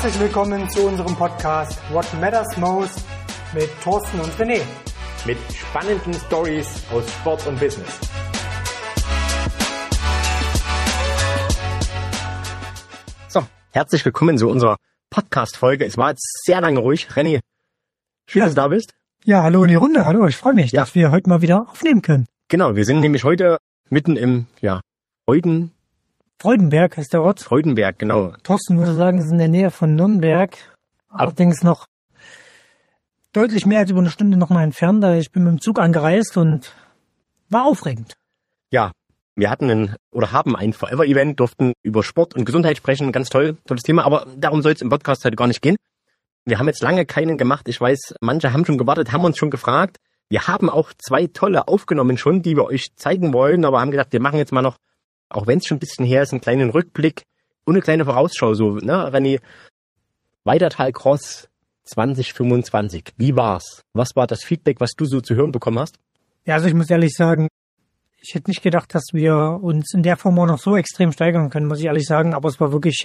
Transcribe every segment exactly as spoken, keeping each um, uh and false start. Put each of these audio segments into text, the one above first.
Herzlich willkommen zu unserem Podcast What Matters Most mit Thorsten und René. Mit spannenden Stories aus Sport und Business. So, herzlich willkommen zu unserer Podcast-Folge. Es war jetzt sehr lange ruhig. René, schön, ja. dass du da bist. Ja, hallo in die Runde. Hallo, ich freue mich, ja. dass wir heute mal wieder aufnehmen können. Genau, wir sind nämlich heute mitten im, ja, Freuden... Freudenberg heißt der Ort. Freudenberg, genau. Thorsten würde sagen, es ist in der Nähe von Nürnberg. Allerdings noch deutlich mehr als über eine Stunde noch mal entfernt. Ich bin mit dem Zug angereist und war aufregend. Ja, wir hatten einen, oder haben ein Forever-Event, durften über Sport und Gesundheit sprechen. Ganz toll, tolles Thema. Aber darum soll es im Podcast heute gar nicht gehen. Wir haben jetzt lange keinen gemacht. Ich weiß, manche haben schon gewartet, haben uns schon gefragt. Wir haben auch zwei tolle aufgenommen schon, die wir euch zeigen wollen. Aber haben gesagt, wir machen jetzt mal noch, auch wenn es schon ein bisschen her ist, einen kleinen Rückblick und eine kleine Vorausschau. So, ne, René, Weitertal Cross zwanzig fünfundzwanzig. Wie war's? Was war das Feedback, was du so zu hören bekommen hast? Ja, also ich muss ehrlich sagen, ich hätte nicht gedacht, dass wir uns in der Form auch noch so extrem steigern können, muss ich ehrlich sagen. Aber es war wirklich,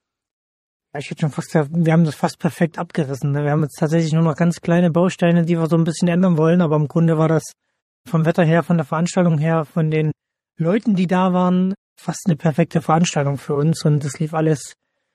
ich hätte schon fast gesagt, wir haben das fast perfekt abgerissen. Wir haben jetzt tatsächlich nur noch ganz kleine Bausteine, die wir so ein bisschen ändern wollen. Aber im Grunde war das vom Wetter her, von der Veranstaltung her, von den Leuten, die da waren, fast eine perfekte Veranstaltung für uns. Und das lief alles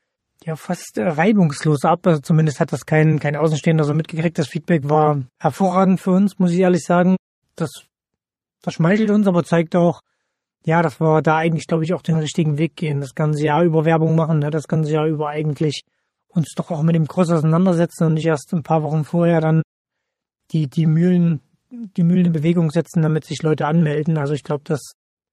ja fast reibungslos ab. Also zumindest hat das kein, kein Außenstehender so mitgekriegt. Das Feedback war hervorragend für uns, muss ich ehrlich sagen. Das, das schmeichelt uns, aber zeigt auch, ja, dass wir da eigentlich, glaube ich, auch den richtigen Weg gehen. Das ganze Jahr über Werbung machen, ne? Das ganze Jahr über eigentlich uns doch auch mit dem Cross auseinandersetzen und nicht erst ein paar Wochen vorher dann die, die Mühlen, die Mühlen in Bewegung setzen, damit sich Leute anmelden. Also ich glaube, das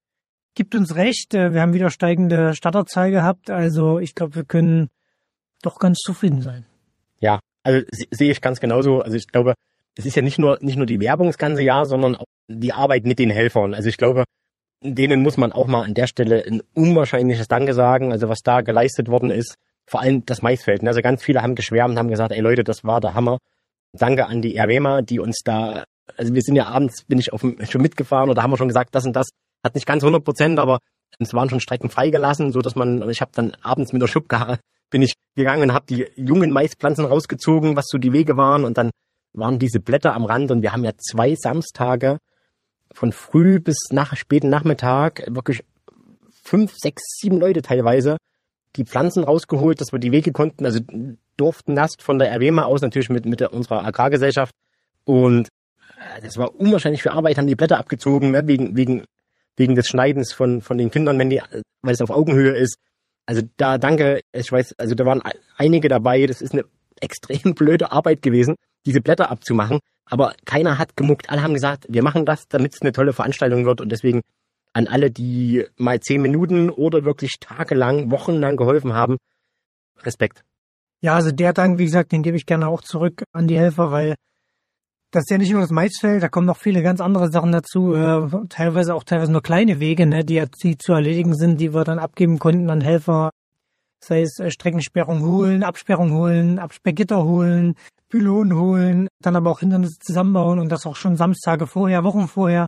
gibt uns recht. Wir haben wieder steigende Starterzahl gehabt. Also ich glaube, wir können doch ganz zufrieden sein. Ja, also sehe ich ganz genauso. Also ich glaube, es ist ja nicht nur nicht nur die Werbung das ganze Jahr, sondern auch die Arbeit mit den Helfern. Also ich glaube, denen muss man auch mal an der Stelle ein unwahrscheinliches Danke sagen. Also was da geleistet worden ist, vor allem das Maisfeld. Also ganz viele haben geschwärmt, haben gesagt, ey Leute, das war der Hammer. Danke an die Erwema, die uns da, also wir sind ja abends, bin ich auf dem, schon mitgefahren oder haben wir schon gesagt, das und das. Hat nicht ganz hundert Prozent, aber es waren schon Strecken freigelassen, so dass man, ich habe dann abends mit der Schubkarre bin ich gegangen und habe die jungen Maispflanzen rausgezogen, was so die Wege waren, und dann waren diese Blätter am Rand und wir haben ja zwei Samstage von früh bis nach späten Nachmittag wirklich fünf, sechs, sieben Leute teilweise die Pflanzen rausgeholt, dass wir die Wege konnten, also durften Nast von der Erwema aus natürlich mit mit der, unserer Agrargesellschaft, und das war unwahrscheinlich viel Arbeit, haben die Blätter abgezogen, ne, wegen wegen wegen des Schneidens von von den Kindern, wenn die, weil es auf Augenhöhe ist. Also da danke, ich weiß, also da waren einige dabei, das ist eine extrem blöde Arbeit gewesen, diese Blätter abzumachen, aber keiner hat gemuckt, alle haben gesagt, wir machen das, damit es eine tolle Veranstaltung wird, und deswegen an alle, die mal zehn Minuten oder wirklich tagelang, wochenlang geholfen haben, Respekt. Ja, also der Dank, wie gesagt, den gebe ich gerne auch zurück an die Helfer, weil das ist ja nicht nur das Maisfeld, da kommen noch viele ganz andere Sachen dazu, äh, teilweise auch teilweise nur kleine Wege, ne, die, die zu erledigen sind, die wir dann abgeben konnten an Helfer, sei es äh, Streckensperrung holen, Absperrung holen, Absperrgitter holen, Pylonen holen, dann aber auch Hindernisse zusammenbauen, und das auch schon Samstage vorher, Wochen vorher,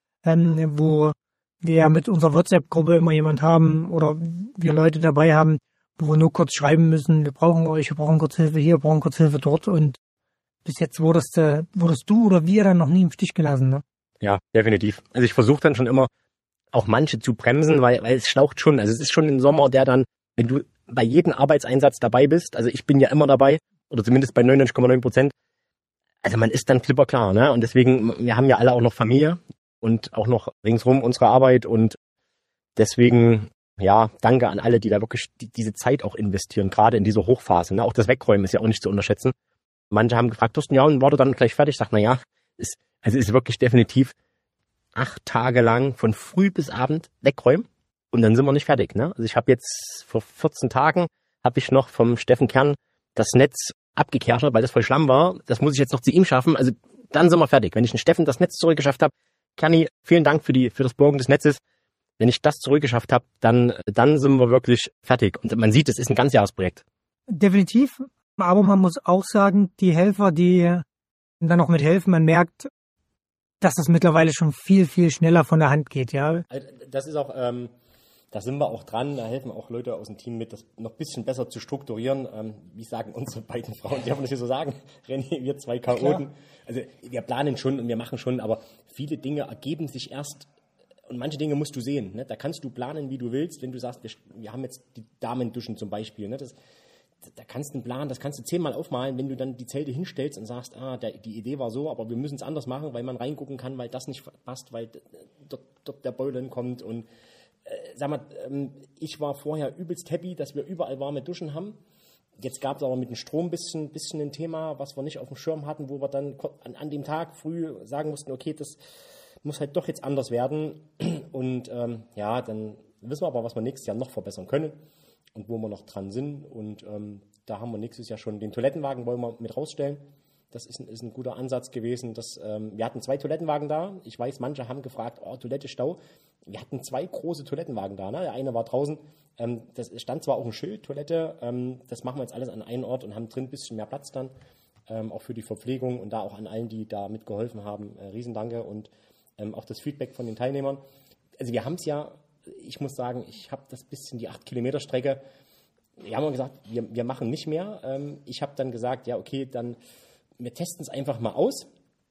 ähm, wo wir ja mit unserer WhatsApp-Gruppe immer jemand haben oder wir Leute dabei haben, wo wir nur kurz schreiben müssen, wir brauchen euch, wir brauchen kurz Hilfe hier, wir brauchen kurz Hilfe dort, und bis jetzt wurdest, äh, wurdest du oder wir dann noch nie im Stich gelassen, ne? Ja, definitiv. Also ich versuche dann schon immer, auch manche zu bremsen, weil, weil es schlaucht schon. Also es ist schon ein Sommer, der dann, wenn du bei jedem Arbeitseinsatz dabei bist, also ich bin ja immer dabei, oder zumindest bei neunundneunzig Komma neun Prozent, also man ist dann klipperklar, ne? Und deswegen, wir haben ja alle auch noch Familie und auch noch ringsrum unsere Arbeit, und deswegen, ja, danke an alle, die da wirklich die, diese Zeit auch investieren, gerade in dieser Hochphase, ne? Auch das Wegräumen ist ja auch nicht zu unterschätzen. Manche haben gefragt, Thorsten, ja, und war du dann gleich fertig? Ich sag, na ja, ist, also ist wirklich definitiv acht Tage lang von früh bis Abend wegräumen, und dann sind wir nicht fertig, ne? Also ich habe jetzt vor vierzehn Tagen habe ich noch vom Steffen Kern das Netz abgekehrt, weil das voll Schlamm war. Das muss ich jetzt noch zu ihm schaffen. Also dann sind wir fertig. Wenn ich den Steffen das Netz zurückgeschafft habe, Kerni, vielen Dank für die für das Borgen des Netzes. Wenn ich das zurückgeschafft habe, dann dann sind wir wirklich fertig. Und man sieht, es ist ein Ganzjahresprojekt. Definitiv. Aber man muss auch sagen, die Helfer, die dann noch mithelfen, man merkt, dass das mittlerweile schon viel, viel schneller von der Hand geht, ja. Das ist auch, ähm, da sind wir auch dran, da helfen auch Leute aus dem Team mit, das noch ein bisschen besser zu strukturieren. Ähm, wie sagen unsere beiden Frauen, die haben das hier so sagen, René, wir zwei Chaoten. Also wir planen schon und wir machen schon, aber viele Dinge ergeben sich erst und manche Dinge musst du sehen. Ne? Da kannst du planen, wie du willst, wenn du sagst, wir, wir haben jetzt die Damenduschen zum Beispiel. Ne? Das, da kannst du einen Plan, das kannst du zehnmal aufmalen, wenn du dann die Zelte hinstellst und sagst, ah, der, die Idee war so, aber wir müssen es anders machen, weil man reingucken kann, weil das nicht passt, weil dort, dort der Boiler kommt und äh, sag mal, ähm, ich war vorher übelst happy, dass wir überall warme Duschen haben. Jetzt gab es aber mit dem Strom ein bisschen, bisschen ein Thema, was wir nicht auf dem Schirm hatten, wo wir dann an, an dem Tag früh sagen mussten, okay, das muss halt doch jetzt anders werden. Und ähm, ja, dann wissen wir aber, was wir nächstes Jahr noch verbessern können und wo wir noch dran sind. Und ähm, da haben wir nächstes Jahr schon den Toilettenwagen, wollen wir mit rausstellen. Das ist ein, ist ein guter Ansatz gewesen. Dass, ähm, wir hatten zwei Toilettenwagen da. Ich weiß, manche haben gefragt, oh, Toilette, Stau. Wir hatten zwei große Toilettenwagen da. Ne? Der eine war draußen. Ähm, das stand zwar auch ein Schild, Toilette. Ähm, das machen wir jetzt alles an einem Ort und haben drin ein bisschen mehr Platz dann. Ähm, auch für die Verpflegung und da auch an allen, die da mitgeholfen haben. Äh, Riesendanke und ähm, auch das Feedback von den Teilnehmern. Also wir haben es ja, ich muss sagen, ich habe das bisschen die acht Kilometer Strecke. Wir haben gesagt, wir, wir machen nicht mehr. Ähm, ich habe dann gesagt, ja okay, dann wir testen es einfach mal aus.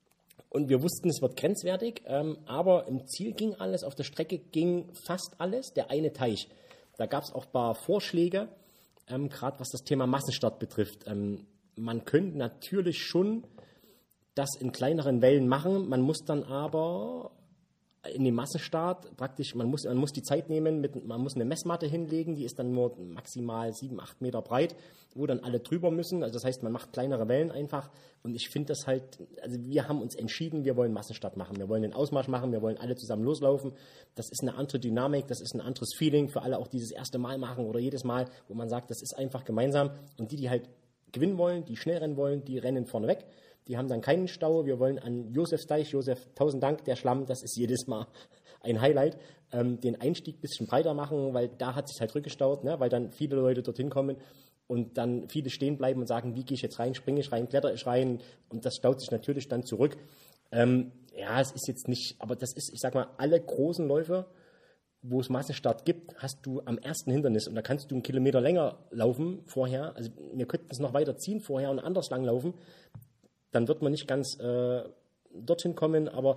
Und wir wussten, es wird grenzwertig, ähm, aber im Ziel ging alles, auf der Strecke ging fast alles, der eine Teich. Da gab es auch ein paar Vorschläge, ähm, gerade was das Thema Massenstart betrifft. Ähm, man könnte natürlich schon das in kleineren Wellen machen, man muss dann aber in dem Massenstart praktisch, man muss, man muss die Zeit nehmen, mit, man muss eine Messmatte hinlegen, die ist dann nur maximal sieben, acht Meter breit, wo dann alle drüber müssen. Also das heißt, man macht kleinere Wellen einfach. Und ich finde das halt, also wir haben uns entschieden, wir wollen Massenstart machen. Wir wollen den Ausmarsch machen, wir wollen alle zusammen loslaufen. Das ist eine andere Dynamik, das ist ein anderes Feeling für alle, auch dieses erste Mal machen oder jedes Mal, wo man sagt, das ist einfach gemeinsam. Und die, die halt gewinnen wollen, die schnell rennen wollen, die rennen vorne weg. Die haben dann keinen Stau. Wir wollen an Josefs Deich, Josef, tausend Dank, der Schlamm, das ist jedes Mal ein Highlight, ähm, den Einstieg ein bisschen breiter machen, weil da hat sich halt rückgestaut, ne? Weil dann viele Leute dorthin kommen und dann viele stehen bleiben und sagen, wie gehe ich jetzt rein, springe ich rein, kletter ich rein und das staut sich natürlich dann zurück. Ähm, ja, es ist jetzt nicht, aber das ist, ich sag mal, alle großen Läufe, wo es Massenstart gibt, hast du am ersten Hindernis und da kannst du einen Kilometer länger laufen vorher, also wir könnten es noch weiter ziehen vorher und anders lang laufen, dann wird man nicht ganz äh, dorthin kommen, aber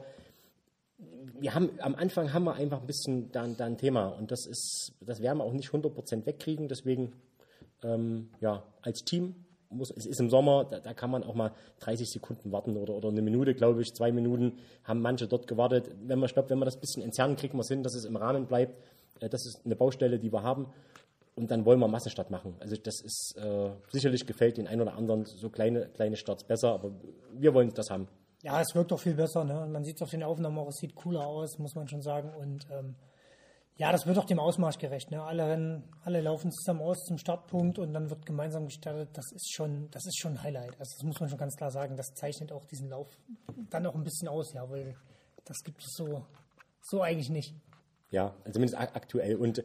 wir haben, am Anfang haben wir einfach ein bisschen da, da ein Thema und das ist, das werden wir auch nicht hundert Prozent wegkriegen, deswegen, ähm, ja, als Team muss, es ist im Sommer, da, da kann man auch mal dreißig Sekunden warten oder, oder eine Minute, glaube ich, zwei Minuten haben manche dort gewartet. Wenn man, ich glaube, wenn wir das ein bisschen entzerren, kriegen wir es hin, dass es im Rahmen bleibt. Äh, das ist eine Baustelle, die wir haben. Und dann wollen wir Massenstart machen. Also das ist, äh, sicherlich gefällt den einen oder anderen so kleine, kleine Starts besser, aber wir wollen das haben. Ja, es wirkt doch viel besser, ne? Man sieht es auf den Aufnahmen auch, es sieht cooler aus, muss man schon sagen. Und ähm, ja, das wird auch dem Ausmarsch gerecht, ne? Alle rennen, alle laufen zusammen aus zum Startpunkt und dann wird gemeinsam gestartet. Das ist schon, das ist schon ein Highlight. Also das muss man schon ganz klar sagen. Das zeichnet auch diesen Lauf dann auch ein bisschen aus, ja, weil das gibt es so, so eigentlich nicht. Ja, also zumindest aktuell. Und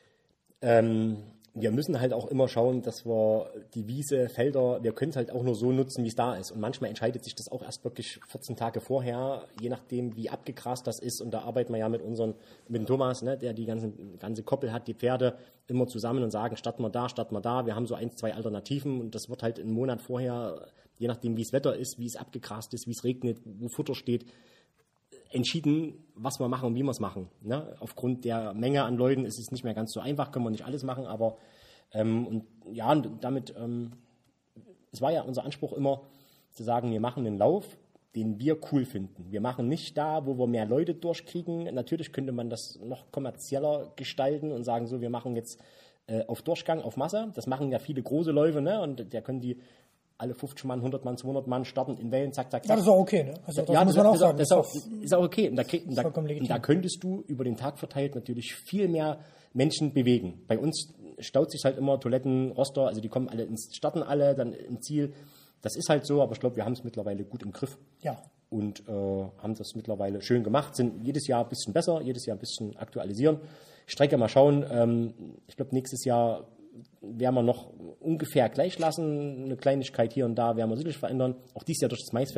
ähm, wir müssen halt auch immer schauen, dass wir die Wiese, Felder, wir können es halt auch nur so nutzen, wie es da ist. Und manchmal entscheidet sich das auch erst wirklich vierzehn Tage vorher, je nachdem, wie abgegrast das ist. Und da arbeiten wir ja mit unseren, mit dem Thomas, ne, der die ganzen, ganze Koppel hat, die Pferde immer zusammen und sagen, starten wir da, starten wir da. Wir haben so ein, zwei Alternativen und das wird halt einen Monat vorher, je nachdem, wie es Wetter ist, wie es abgegrast ist, wie es regnet, wo Futter steht, entschieden, was wir machen und wie wir es machen. Ne? Aufgrund der Menge an Leuten ist es nicht mehr ganz so einfach, können wir nicht alles machen, aber ähm, und ja, und damit, ähm, es war ja unser Anspruch immer, zu sagen, wir machen einen Lauf, den wir cool finden. Wir machen nicht da, wo wir mehr Leute durchkriegen. Natürlich könnte man das noch kommerzieller gestalten und sagen, so, wir machen jetzt äh, auf Durchgang, auf Masse. Das machen ja viele große Läufe, ne? Und da können die alle fünfzig Mann, hundert Mann, zweihundert Mann starten in Wellen, zack, zack, zack. Ja, das ist auch okay, ne? Also das ja, muss das, man auch das, sagen. Das, das ist, auch, ist auch okay. Und da, krieg, und, da, und da könntest du über den Tag verteilt natürlich viel mehr Menschen bewegen. Bei uns staut sich halt immer Toiletten, Roster, also die kommen alle ins, starten alle, dann im Ziel. Das ist halt so, aber ich glaube, wir haben es mittlerweile gut im Griff. Ja. Und äh, haben das mittlerweile schön gemacht, sind jedes Jahr ein bisschen besser, jedes Jahr ein bisschen aktualisieren. Strecke mal schauen. Ähm, ich glaube, nächstes Jahr werden wir noch ungefähr gleich lassen. Eine Kleinigkeit hier und da werden wir sicherlich verändern. Auch dieses Jahr durch das Maisfeld.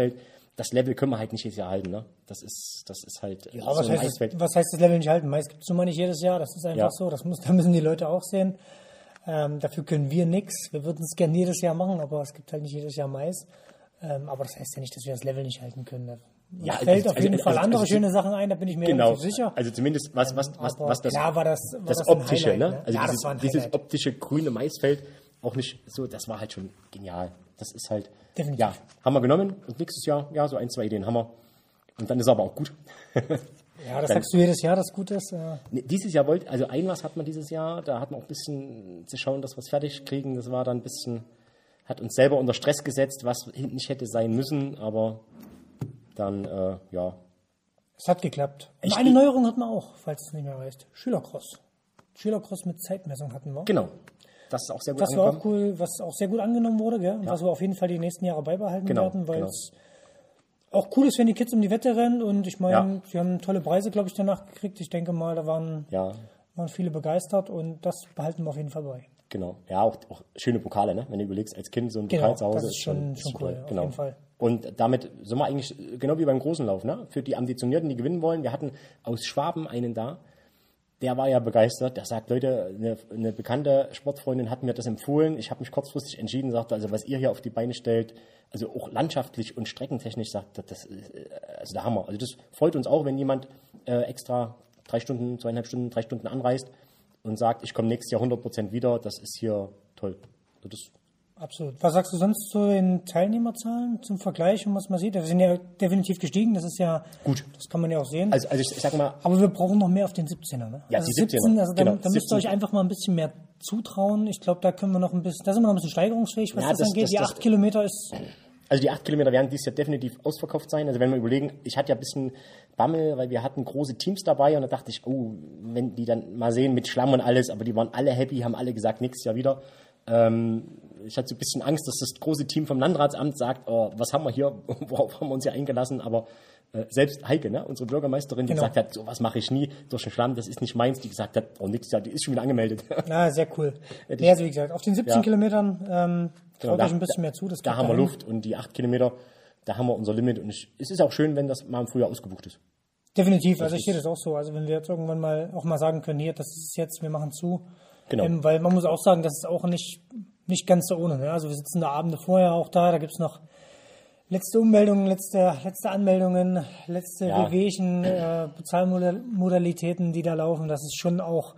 das Level können wir halt nicht jedes Jahr halten, ne? Das ist, das ist halt Ja, so was, ein heißt Eisfeld. das, was heißt das Level nicht halten? Mais gibt es nun mal nicht jedes Jahr, das ist einfach Ja. so, das muss, da müssen die Leute auch sehen. Ähm, dafür können wir nichts. Wir würden es gerne jedes Jahr machen, aber es gibt halt nicht jedes Jahr Mais. Ähm, aber das heißt ja nicht, dass wir das Level nicht halten können. Da Ja, fällt also- auf jeden also- Fall also- andere also- schöne Sachen ein, da bin ich mir Genau, relativ sicher. also zumindest was, was, was, Aber was das, klar war das, war das, das ein optische, Highlight, ne? ne? Also Ja, das dieses, war ein dieses Highlight. optische grüne Maisfeld, auch nicht so, das war halt schon genial. Das ist halt, Definitiv. ja, haben wir genommen und nächstes Jahr, ja, so ein, zwei Ideen haben wir. Und dann ist aber auch gut. Ja, das Dann- sagst du jedes Jahr, das gut ist. Äh, Nee, dieses Jahr wollte, also ein was hat man dieses Jahr, da hat man auch ein bisschen zu schauen, dass wir es fertig kriegen. Das war dann ein bisschen, hat uns selber unter Stress gesetzt, was hinten nicht hätte sein müssen, aber dann, äh, ja. Es hat geklappt. Und Ich- eine Neuerung hatten wir auch, falls es nicht mehr weißt. Schülercross. Schülercross mit Zeitmessung hatten wir. Genau. Das ist auch sehr gut Das war auch angekommen. cool, was auch sehr gut angenommen wurde, gell? Und was wir auf jeden Fall die nächsten Jahre beibehalten Genau, werden, weil genau. es auch cool ist, wenn die Kids um die Wette rennen und ich meine, Ja. sie haben tolle Preise, glaube ich, danach gekriegt. Ich denke mal, da waren, Ja, waren viele begeistert und das behalten wir auf jeden Fall bei. genau. Ja, auch, auch schöne Pokale, ne? Wenn du überlegst, als Kind so ein Genau, Pokal zu Hause das ist schon- schon super. cool, auf Genau. jeden Fall. Und damit sind wir eigentlich genau wie beim großen Lauf, ne? Für die Ambitionierten, die gewinnen wollen. Wir hatten aus Schwaben einen da, der war ja begeistert. Der sagt, Leute, eine, eine bekannte Sportfreundin hat mir das empfohlen. Ich habe mich kurzfristig entschieden, sagte, also was ihr hier auf die Beine stellt, also auch landschaftlich und streckentechnisch, sagt das, das ist äh, also der Hammer. Also das freut uns auch, wenn jemand äh, extra drei Stunden, zweieinhalb Stunden, drei Stunden anreist und sagt, ich komme nächstes Jahr hundert Prozent wieder. Das ist hier toll. Also das, Absolut. Was sagst du sonst zu den Teilnehmerzahlen zum Vergleich und was man sieht? Wir sind ja definitiv gestiegen, das ist ja Gut. Das kann man ja auch sehen. also, also ich, ich sag mal, Aber wir brauchen noch mehr auf den siebzehner, ne? Ja, also die siebzehn, siebzehner, also da, genau, da müsst ihr euch siebzehn. einfach mal ein bisschen mehr zutrauen. Ich glaube, da können wir noch ein bisschen, da sind wir noch ein bisschen steigerungsfähig, was Ja, das, das- angeht. das- die das- acht Kilometer ist, Also die acht Kilometer werden dieses Jahr definitiv ausverkauft sein. Also wenn wir überlegen, ich hatte ja ein bisschen Bammel, weil wir hatten große Teams dabei und da dachte ich, oh, wenn die dann mal sehen mit Schlamm und alles, aber die waren alle happy, haben alle gesagt, nächstes Jahr wieder. Ähm, ich hatte so ein bisschen Angst, dass das große Team vom Landratsamt sagt, oh, was haben wir hier, worauf haben wir uns hier eingelassen, aber äh, selbst Heike, ne, unsere Bürgermeisterin, die Genau. gesagt hat, sowas mache ich nie durch den Schlamm, das ist nicht meins, die gesagt hat, oh, nächstes Jahr, die ist schon wieder angemeldet. na, sehr cool. Hätte Nee, ich- also wie gesagt, auf den siebzehn Ja. Kilometern, ähm, Genau, traut da- euch ein bisschen da- mehr zu. Das Da geht haben wir dahin. Luft und die acht Kilometer, da haben wir unser Limit und ich, es ist auch schön, wenn das mal im Frühjahr ausgebucht ist. Definitiv, also ich ist- sehe das auch so. Also wenn wir jetzt irgendwann mal auch mal sagen können, hier, das ist jetzt, wir machen zu. Genau. Ähm, weil man muss auch sagen, das ist auch nicht, nicht ganz so ohne. Ne? Also wir sitzen da Abende vorher auch da, da gibt's noch letzte Ummeldungen, letzte, letzte Anmeldungen, letzte Ja. Wehwehchen, äh, Bezahlmodalitäten, die da laufen. Das ist schon auch,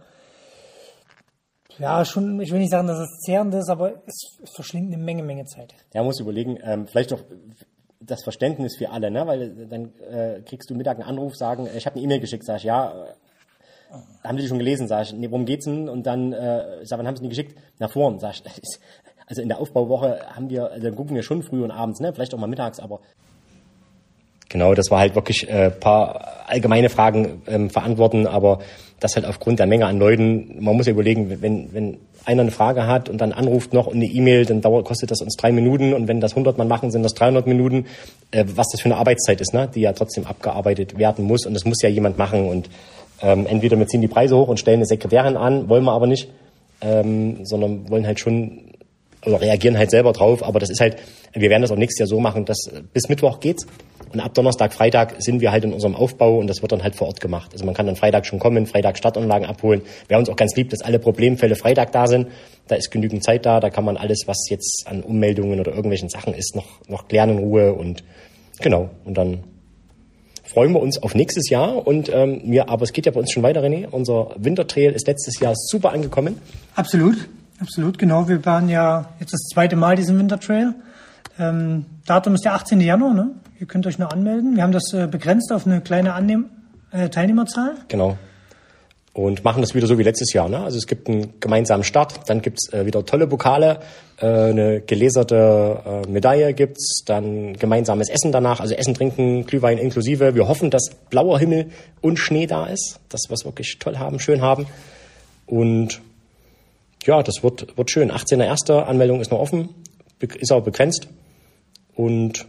ja, schon, ich will nicht sagen, dass es zehrend ist, aber es verschlingt eine Menge, Menge Zeit. Ja, muss überlegen, ähm, vielleicht auch das Verständnis für alle, ne? Weil dann äh, kriegst du Mittag einen Anruf, sagen, äh, ich habe eine E-Mail geschickt, sag ich, ja, äh, haben Sie die schon gelesen, sag ich, nee, worum geht's denn? Und dann, äh, sag, wann haben Sie die geschickt? Nach vorn, sag ich, also in der Aufbauwoche haben wir, also dann gucken wir schon früh und abends, ne? Vielleicht auch mal mittags, aber genau, das war halt wirklich äh, paar allgemeine Fragen ähm, verantworten, aber das halt aufgrund der Menge an Leuten, man muss ja überlegen, wenn, wenn einer eine Frage hat und dann anruft noch und eine E-Mail, dann dauert, kostet das uns drei Minuten und wenn das hundert Mann machen, sind das dreihundert Minuten, äh, was das für eine Arbeitszeit ist, ne? Die ja trotzdem abgearbeitet werden muss und das muss ja jemand machen und ähm, entweder wir ziehen die Preise hoch und stellen eine Sekretärin an, wollen wir aber nicht, ähm, sondern wollen halt schon oder reagieren halt selber drauf, aber das ist halt, wir werden das auch nächstes Jahr so machen, dass bis Mittwoch geht's und ab Donnerstag, Freitag sind wir halt in unserem Aufbau und das wird dann halt vor Ort gemacht. Also man kann dann Freitag schon kommen, Freitag Startanlagen abholen. Wir haben uns auch ganz lieb, dass alle Problemfälle Freitag da sind. Da ist genügend Zeit da, da kann man alles, was jetzt an Ummeldungen oder irgendwelchen Sachen ist, noch, noch klären in Ruhe und genau. Und dann freuen wir uns auf nächstes Jahr und ähm, wir, aber es geht ja bei uns schon weiter, René. Unser Wintertrail ist letztes Jahr super angekommen. Absolut, absolut, genau. Wir waren ja jetzt das zweite Mal diesen Wintertrail. Ähm, Datum ist der achtzehnten Januar, ne? Ihr könnt euch noch anmelden. Wir haben das äh, begrenzt auf eine kleine Annehm äh, Teilnehmerzahl. Genau. Und machen das wieder so wie letztes Jahr. Ne? Also es gibt einen gemeinsamen Start, dann gibt's äh, wieder tolle Pokale, äh, eine gelaserte äh, Medaille gibt's, dann gemeinsames Essen danach, also Essen, Trinken, Glühwein inklusive. Wir hoffen, dass blauer Himmel und Schnee da ist, dass wir es wirklich toll haben, schön haben. Und ja, das wird, wird schön. achtzehnter erster Anmeldung ist noch offen, be- ist auch begrenzt. Und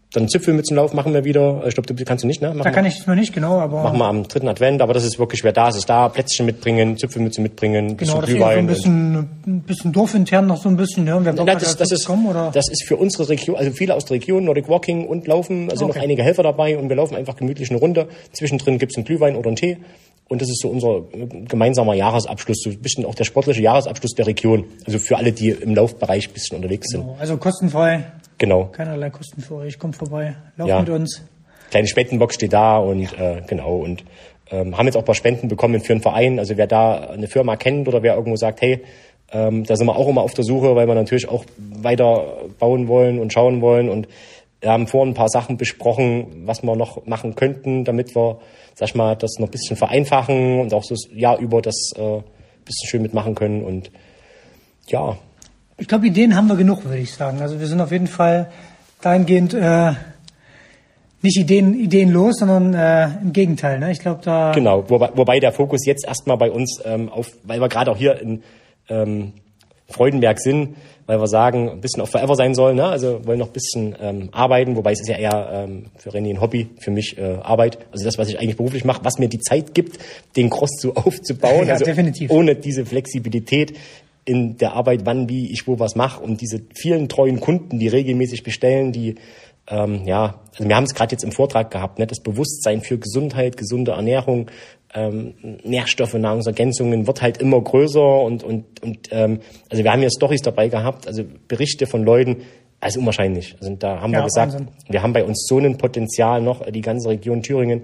Dann Zipfelmützenlauf machen wir wieder. Ich glaube, du kannst du nicht, ne? Machen da kann ich es mir nicht, genau, aber... Machen wir am dritten Advent, aber das ist wirklich, wer da ist, ist da. Plätzchen mitbringen, Zipfelmütze mitbringen, genau, das ist so ein bisschen, ein bisschen dorfintern noch so ein bisschen, ja. Wer Bock na, hat, das, das, ist, kommen, oder? das ist für unsere Region, also viele aus der Region, Nordic Walking und Laufen, also okay. noch einige Helfer dabei und wir laufen einfach gemütlich eine Runde. Zwischendrin gibt's einen Glühwein oder einen Tee. Und das ist so unser gemeinsamer Jahresabschluss, so ein bisschen auch der sportliche Jahresabschluss der Region. Also für alle, die im Laufbereich ein bisschen unterwegs sind. Genau, also kostenfrei. Genau. Keinerlei Kosten für euch. Kommt vorbei, lauft ja. mit uns. Kleine Spendenbox steht da und ja. äh, genau. Und ähm, haben jetzt auch ein paar Spenden bekommen für einen Verein. Also wer da eine Firma kennt oder wer irgendwo sagt, hey, ähm, da sind wir auch immer auf der Suche, weil wir natürlich auch weiter bauen wollen und schauen wollen. Und wir haben vorhin ein paar Sachen besprochen, was wir noch machen könnten, damit wir, sag ich mal, das noch ein bisschen vereinfachen und auch so das Jahr über das äh, ein bisschen schön mitmachen können. Und ja. Ich glaube, Ideen haben wir genug, würde ich sagen. Also wir sind auf jeden Fall dahingehend äh, nicht Ideen, ideenlos, sondern äh, im Gegenteil. Ne? Ich glaube, da... Genau, wobei, wobei der Fokus jetzt erstmal bei uns, ähm, auf, weil wir gerade auch hier in ähm, Freudenberg sind, weil wir sagen, ein bisschen auf Forever sein soll, ne? Also wollen noch ein bisschen ähm, arbeiten, wobei es ist ja eher ähm, für René ein Hobby, für mich äh, Arbeit. Also das, was ich eigentlich beruflich mache, was mir die Zeit gibt, den Cross so aufzubauen. Ja, also definitiv. Ohne diese Flexibilität in der Arbeit, wann, wie, ich wo was mache und diese vielen treuen Kunden, die regelmäßig bestellen, die ähm, ja, also wir haben es gerade jetzt im Vortrag gehabt, ne? Das Bewusstsein für Gesundheit, gesunde Ernährung, ähm, Nährstoffe, Nahrungsergänzungen wird halt immer größer und und und ähm, also wir haben hier Storys dabei gehabt, also Berichte von Leuten, also unwahrscheinlich. Also da haben ja, wir gesagt, Wahnsinn. Wir haben bei uns so ein Potenzial noch, die ganze Region Thüringen.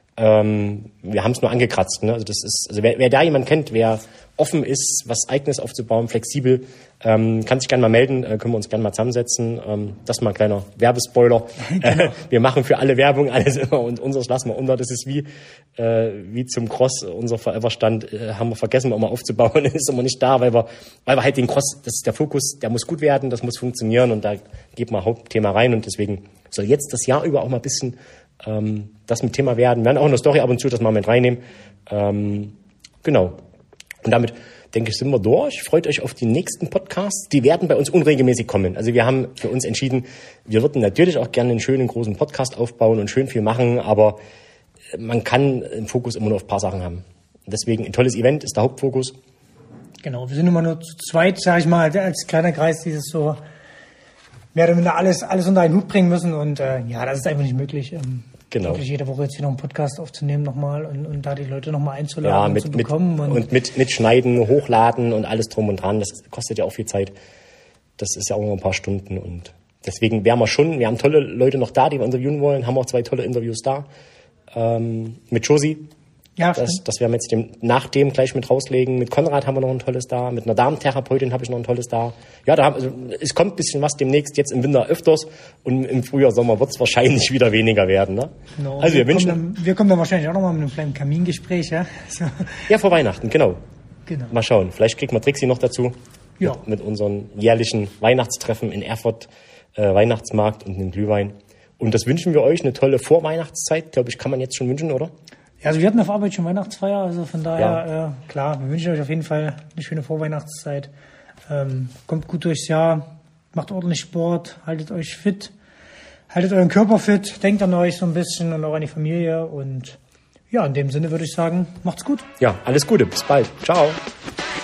Ähm, wir haben es nur angekratzt. Ne? Also das ist, also wer, wer da jemand kennt, wer offen ist, was Eigenes aufzubauen, flexibel, ähm, kann sich gerne mal melden, äh, können wir uns gerne mal zusammensetzen. Ähm, das mal ein kleiner Werbespoiler. Genau. Äh, wir machen für alle Werbung alles immer und unseres lassen wir unter. Das ist wie äh, wie zum Cross, unser Forever-Stand äh, haben wir vergessen, mal aufzubauen, ist immer nicht da, weil wir weil wir halt den Cross, das ist der Fokus, der muss gut werden, das muss funktionieren und da geht mal Hauptthema rein und deswegen soll jetzt das Jahr über auch mal ein bisschen ähm, das mit Thema werden. Wir werden auch in der Story ab und zu das mal mit reinnehmen. Ähm, genau. Und damit, denke ich, sind wir durch. Freut euch auf die nächsten Podcasts. Die werden bei uns unregelmäßig kommen. Also wir haben für uns entschieden, wir würden natürlich auch gerne einen schönen, großen Podcast aufbauen und schön viel machen, aber man kann im Fokus immer nur auf ein paar Sachen haben. Und deswegen ein tolles Event ist der Hauptfokus. Genau, wir sind immer nur zu zweit, sage ich mal, als kleiner Kreis, dieses so mehr oder minder alles, alles unter einen Hut bringen müssen. Und äh, ja, das ist einfach nicht möglich. Ähm, Genau. Wirklich jede Woche jetzt hier noch einen Podcast aufzunehmen nochmal und, und da die Leute nochmal einzuladen ja, und mit, zu bekommen. Mit, und, und mit, mit Schneiden, Hochladen und alles drum und dran. Das kostet ja auch viel Zeit. Das ist ja auch noch ein paar Stunden. Und deswegen wären wir schon, wir haben tolle Leute noch da, die wir interviewen wollen, haben auch zwei tolle Interviews da. Ähm, mit Josie. Ja, das, das werden wir jetzt dem, nach dem gleich mit rauslegen. Mit Konrad haben wir noch ein tolles da. Mit einer Darmtherapeutin habe ich noch ein tolles da. Ja, da haben, also, es kommt ein bisschen was demnächst, jetzt im Winter öfters. Und im Frühjahr, Sommer wird es wahrscheinlich wieder weniger werden. Ne? No, also wir, wir wünschen. Kommen dann, wir kommen dann wahrscheinlich auch nochmal mit einem kleinen Kamingespräch. Ja, so. Ja, vor Weihnachten, genau. genau. Mal schauen. Vielleicht kriegt man Trixie noch dazu. Ja. Mit, mit unseren jährlichen Weihnachtstreffen in Erfurt, äh, Weihnachtsmarkt und den Glühwein. Und das wünschen wir euch, eine tolle Vorweihnachtszeit, glaube ich, kann man jetzt schon wünschen, oder? Ja, also wir hatten auf Arbeit schon Weihnachtsfeier, also von daher, ja. äh, klar, wir wünschen euch auf jeden Fall eine schöne Vorweihnachtszeit. Ähm, kommt gut durchs Jahr, macht ordentlich Sport, haltet euch fit, haltet euren Körper fit, denkt an euch so ein bisschen und auch an die Familie und ja, in dem Sinne würde ich sagen, macht's gut. Ja, alles Gute, bis bald. Ciao.